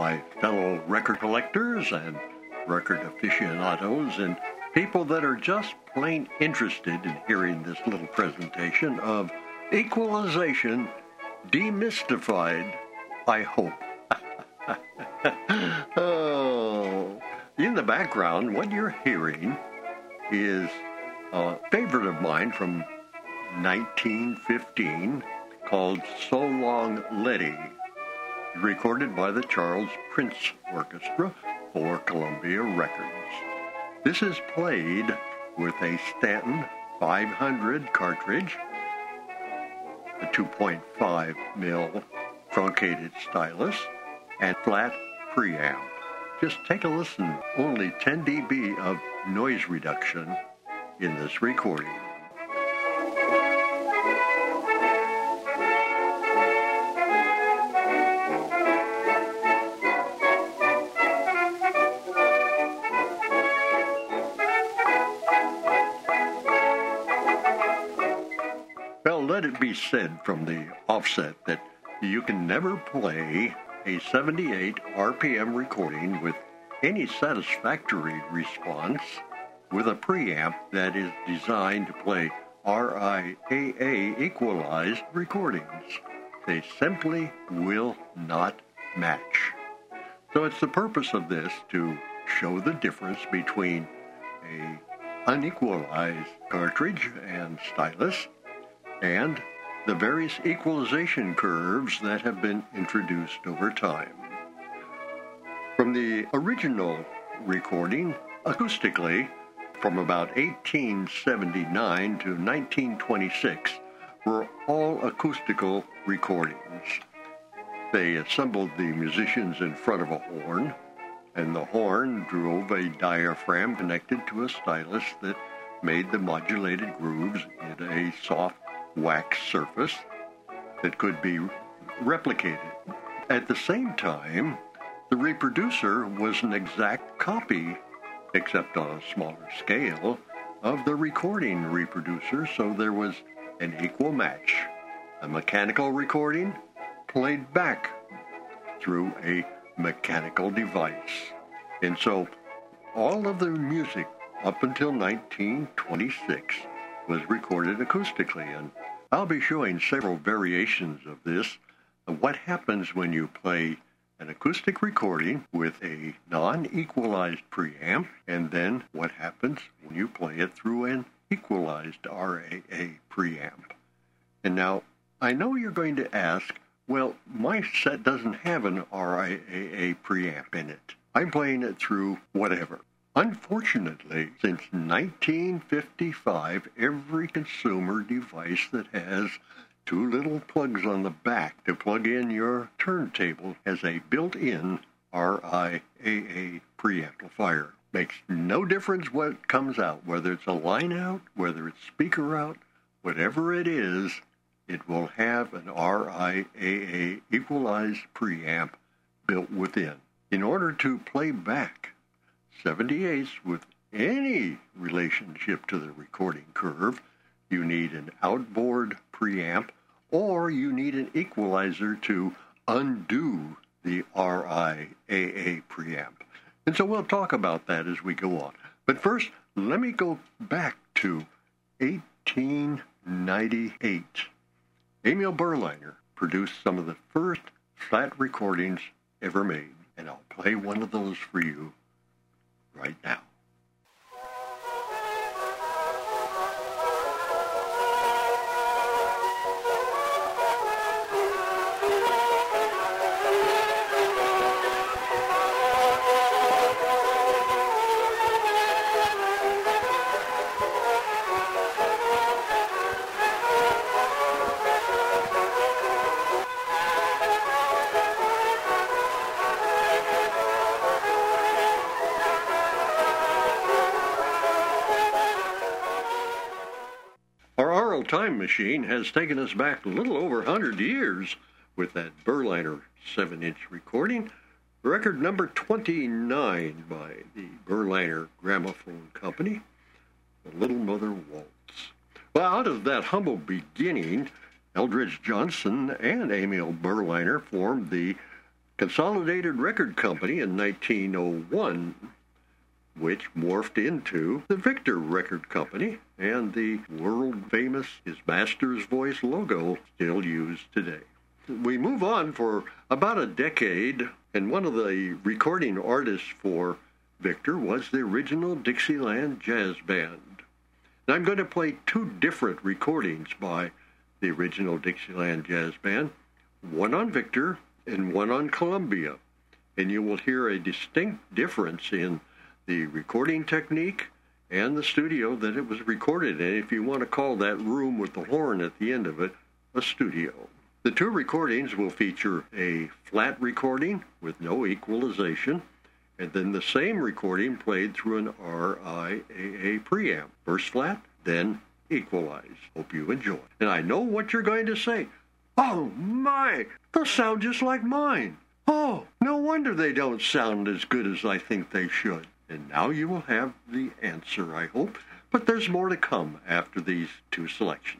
my fellow record collectors and record aficionados and people that are just plain interested in hearing this little presentation of Equalization Demystified, I hope. Oh, in the background, what you're hearing is a favorite of mine from 1915 called So Long Letty, recorded by the Charles Prince Orchestra for Columbia Records. This is played with a Stanton 500 cartridge, a 2.5 mil truncated stylus, and flat preamp. Just take a listen. Only 10 dB of noise reduction in this recording. Well, let it be said from the offset that you can never play a 78 RPM recording with any satisfactory response with a preamp that is designed to play RIAA equalized recordings. They simply will not match. So it's the purpose of this to show the difference between a unequalized cartridge and stylus and the various equalization curves that have been introduced over time. From the original recording, acoustically, from about 1879 to 1926, were all acoustical recordings. They assembled the musicians in front of a horn, and the horn drove a diaphragm connected to a stylus that made the modulated grooves in a soft wax surface that could be replicated. At the same time, the reproducer was an exact copy, except on a smaller scale, of the recording reproducer, so there was an equal match. A mechanical recording played back through a mechanical device. And so all of the music up until 1926 was recorded acoustically, and I'll be showing several variations of this, of what happens when you play an acoustic recording with a non-equalized preamp, and then what happens when you play it through an equalized RAA preamp. And now, I know you're going to ask, well, my set doesn't have an RIAA preamp in it. I'm playing it through whatever. Unfortunately, since 1955, every consumer device that has two little plugs on the back to plug in your turntable has a built-in RIAA preamplifier. Makes no difference what comes out, whether it's a line out, whether it's speaker out, whatever it is, it will have an RIAA equalized preamp built within. In order to play back 78s with any relationship to the recording curve, you need an outboard preamp, or you need an equalizer to undo the RIAA preamp. And so we'll talk about that as we go on. But first, let me go back to 1898. Emil Berliner produced some of the first flat recordings ever made, and I'll play one of those for you right now. Time machine has taken us back a little over 100 years with that Berliner 7-inch recording, record number 29 by the Berliner Gramophone Company, The Little Mother Waltz. Well, out of that humble beginning, Eldridge Johnson and Emil Berliner formed the Consolidated Record Company in 1901, which morphed into the Victor Record Company, and the world-famous His Master's Voice logo still used today. We move on for about a decade, and one of the recording artists for Victor was the original Dixieland Jazz Band. And I'm going to play two different recordings by the original Dixieland Jazz Band, one on Victor and one on Columbia. And you will hear a distinct difference in the recording technique and the studio that it was recorded in, if you want to call that room with the horn at the end of it a studio. The two recordings will feature a flat recording with no equalization, and then the same recording played through an RIAA preamp. First flat, then equalize. Hope you enjoy. And I know what you're going to say. Oh my, those sound just like mine. Oh, no wonder they don't sound as good as I think they should. And now you will have the answer, I hope. But there's more to come after these two selections.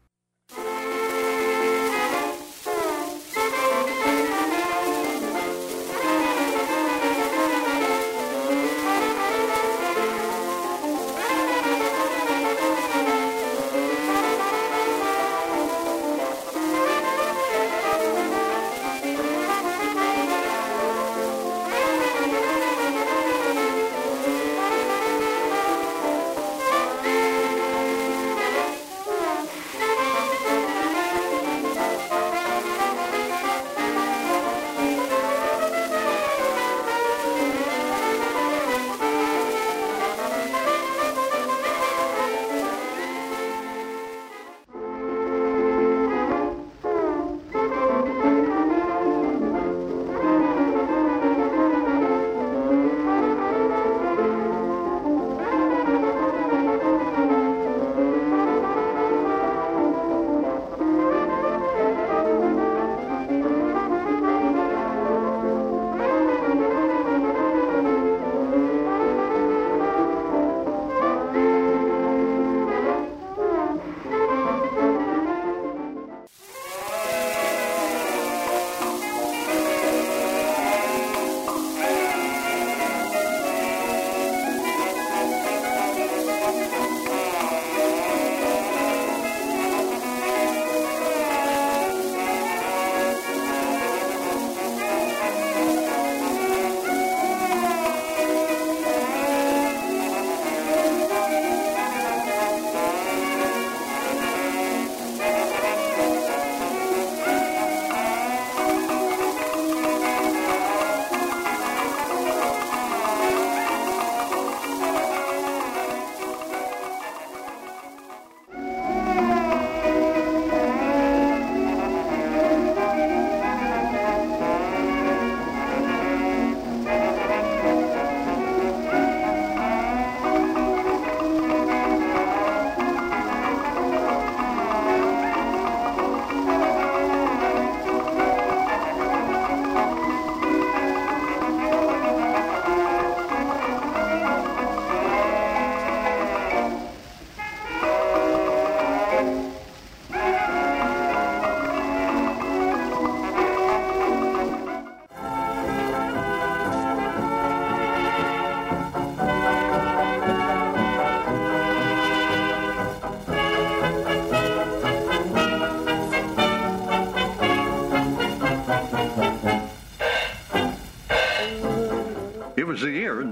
was the year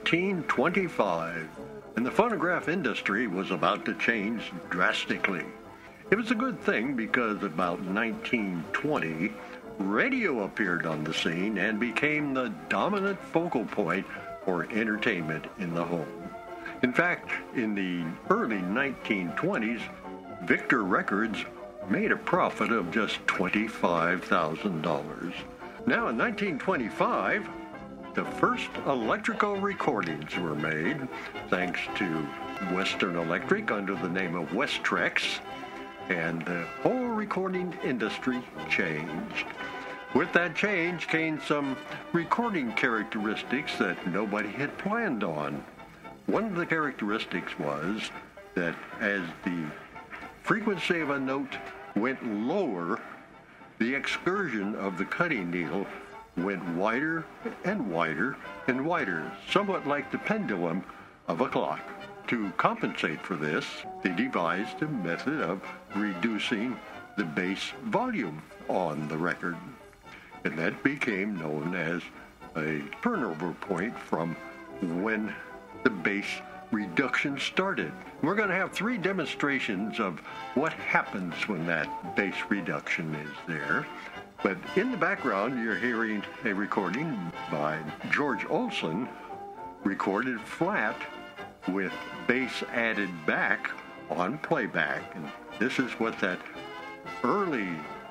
1925, and the phonograph industry was about to change drastically. It was a good thing because about 1920, radio appeared on the scene and became the dominant focal point for entertainment in the home. In fact, in the early 1920s, Victor Records made a profit of just $25,000. Now in 1925, the first electrical recordings were made, thanks to Western Electric under the name of Westrex, and the whole recording industry changed. With that change came some recording characteristics that nobody had planned on. One of the characteristics was that as the frequency of a note went lower, the excursion of the cutting needle went wider and wider and wider, somewhat like the pendulum of a clock. To compensate for this, they devised a method of reducing the bass volume on the record, and that became known as a turnover point from when the bass reduction started. We're going to have 3 demonstrations of what happens when that bass reduction is there. But in the background, you're hearing a recording by George Olson, recorded flat with bass added back on playback. And this is what that early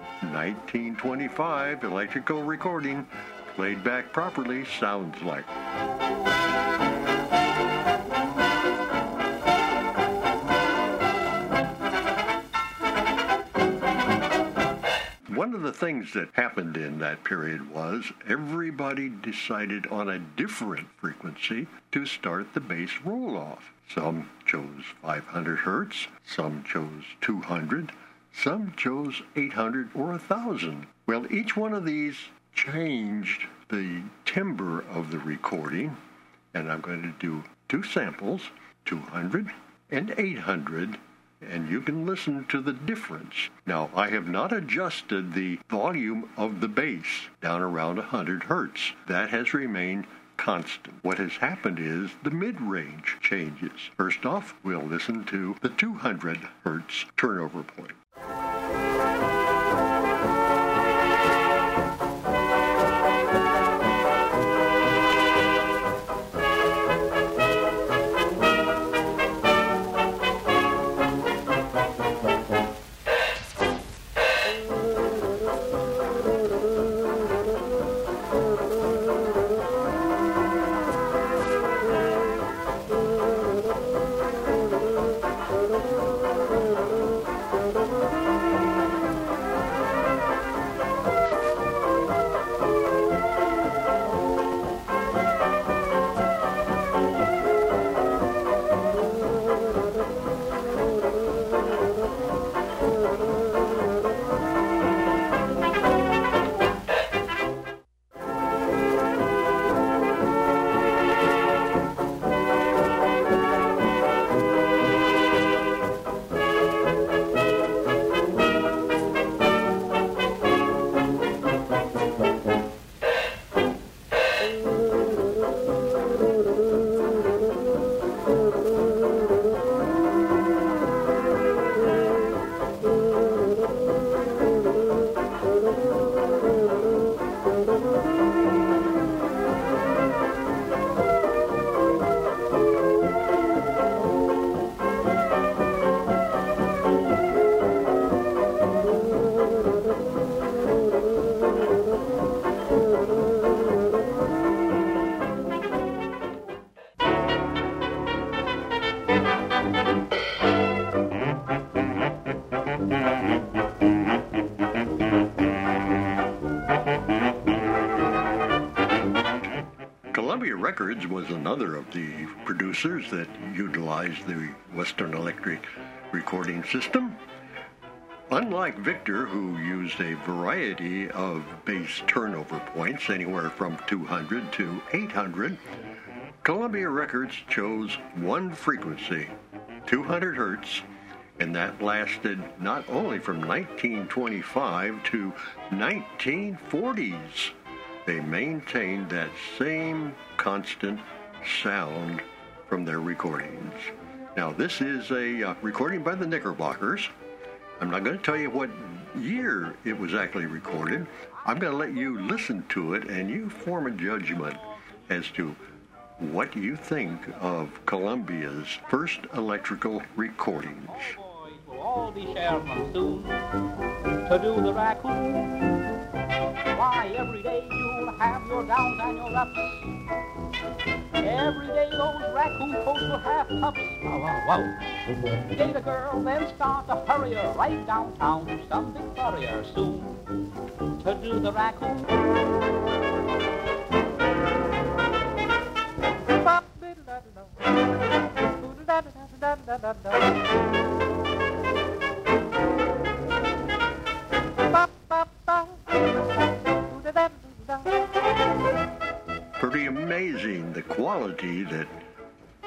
1925 electrical recording played back properly sounds like. One of the things that happened in that period was everybody decided on a different frequency to start the bass roll-off. Some chose 500 hertz, some chose 200, some chose 800 or 1,000. Well, each one of these changed the timbre of the recording, and I'm going to do 2 samples, 200 and 800, and you can listen to the difference. Now, I have not adjusted the volume of the bass down around 100 hertz. That has remained constant. What has happened is the mid-range changes. First off, we'll listen to the 200 hertz turnover point. Columbia Records was another of the producers that utilized the Western Electric recording system. Unlike Victor, who used a variety of bass turnover points, anywhere from 200 to 800, Columbia Records chose one frequency, 200 hertz, and that lasted not only from 1925 to 1940s. They maintained that same constant sound from their recordings. Now, this is a recording by the Knickerbockers. I'm not going to tell you what year it was actually recorded. I'm going to let you listen to it and you form a judgment as to what you think of Columbia's first electrical recordings. Boys will all be sheriffmen soon to do the raccoon. Why, every day you'll have your downs and your ups. Every day those raccoon coats will have pups. Wow, wow, wow. Date a girl, then start to hurry her right downtown to some big furrier soon to do the raccoon. Ba, ba, ba.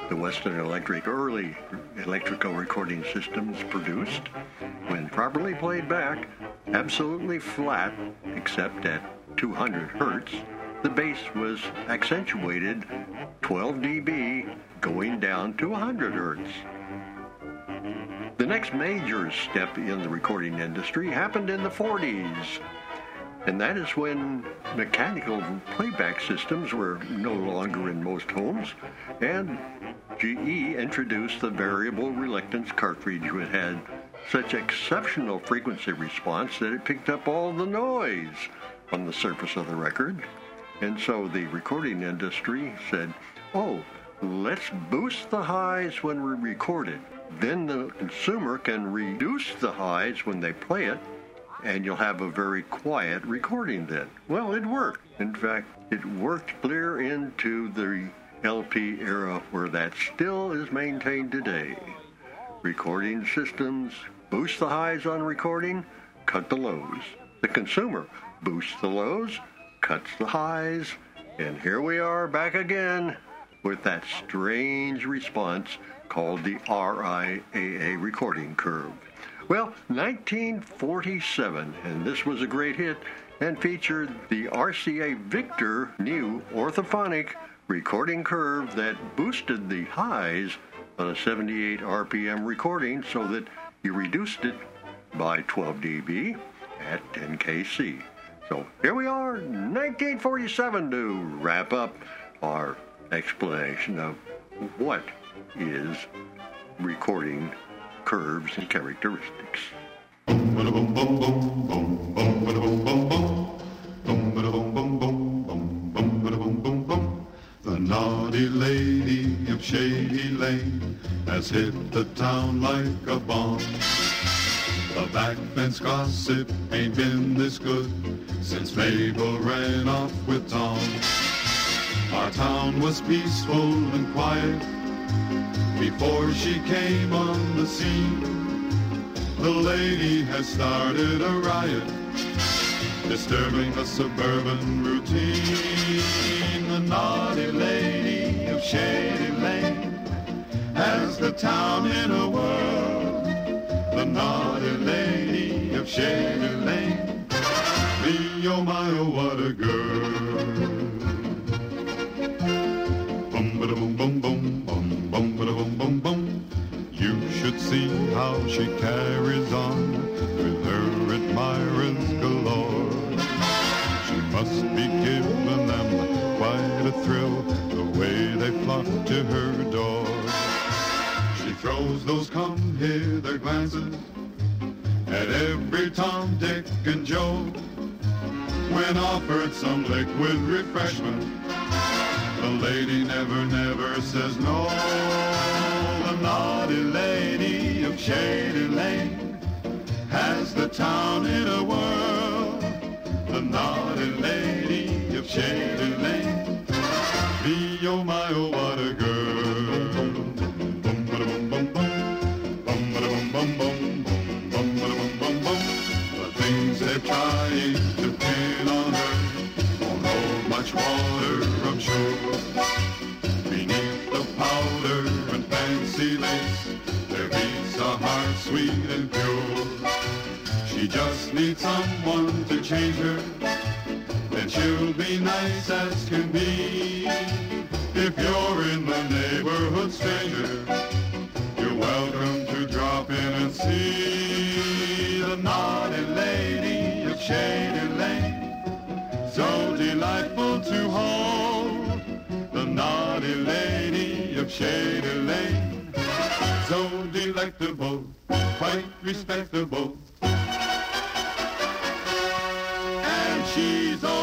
The Weston Electric early electrical recording systems produced, when properly played back, absolutely flat except at 200 hertz. The bass was accentuated 12 dB going down to 100 hertz. The next major step in the recording industry happened in the 40s, and that is when mechanical playback systems were no longer in most homes, and GE introduced the variable reluctance cartridge, which had such exceptional frequency response that it picked up all the noise on the surface of the record. And so the recording industry said, oh, let's boost the highs when we record it. Then the consumer can reduce the highs when they play it, and you'll have a very quiet recording then. Well, it worked. In fact, it worked clear into the LP era, where that still is maintained today. Recording systems boost the highs on recording, cut the lows. The consumer boosts the lows, cuts the highs, and here we are back again with that strange response called the RIAA recording curve. Well, 1947, and this was a great hit and featured the RCA Victor new orthophonic recording curve that boosted the highs on a 78 RPM recording so that you reduced it by 12 dB at 10 kC. So here we are, 1947, to wrap up our explanation of what is recording curves and characteristics. The naughty lady of Shady Lane has hit the town like a bomb. The back fence gossip ain't been this good since Mabel ran off with Tom. Our town was peaceful and quiet before she came on the scene. The lady has started a riot, disturbing the suburban routine. The naughty lady of Shady Lane has the town in a whirl. The naughty lady of Shady Lane, me, oh my, oh what a girl. Bum ba da bum bum bum bum bum ba da bum bum bum. You should see how she carries on with her admirers galore. She must be giving them quite a thrill, the way they flock to her door. She throws those come-hither glances at every Tom, Dick, and Joe. When offered some liquid refreshment, the lady never, never says no. The naughty lady of Shady Lane has the town in a whirl. The naughty lady of Shady Lane, me, oh my, oh what a girl. Bum ba da bum bum bum, bum ba da bum bum bum, bum ba da bum bum bum. The things they're trying to pin on her won't hold much water, I'm sure. Beneath the powder and fancy lace, there beats a heart sweet and pure. She just needs someone to change her, then she'll be nice as can be. If you're in the neighborhood, stranger, you're welcome to drop in and see the naughty lady of Shady Lane, so delightful to hold. The naughty lady of Shady Lane, so delectable, quite respectable, and she's all